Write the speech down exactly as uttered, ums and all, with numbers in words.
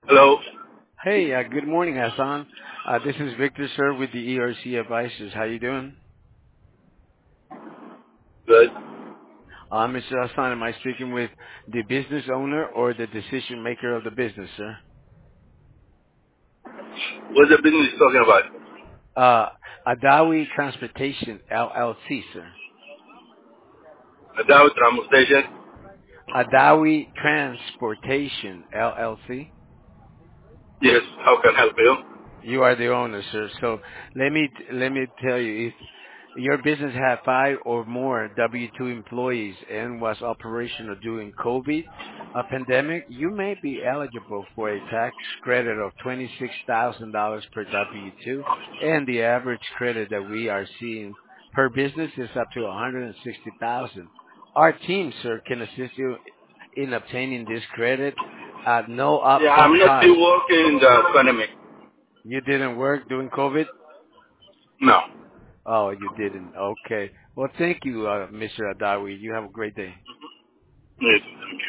Hello. Hey, uh, good morning, Hassan. Uh, this is Victor, sir, with the E R C Advisors. How you doing? Good. Uh, mister Hassan, am I speaking with the business owner or the decision maker of the business, sir? What's the business talking about? Uh, Adawi Transportation, L L C, sir. A Dow Tram Station? Adawi Transportation, L L C. Yes. How can I help you? You are the owner, sir. So let me let me tell you, if your business had five or more W two employees and was operational during COVID a pandemic, you may be eligible for a tax credit of twenty-six thousand dollars per W two, and the average credit that we are seeing per business is up to one hundred sixty thousand dollars. Our team, sir, can assist you in obtaining this credit at no Yeah, upfront I'm not cost. still working in the pandemic. You didn't work during COVID? No. Oh, you didn't. Okay. Well, thank you, uh, mister Adawi. You have a great day. Yes.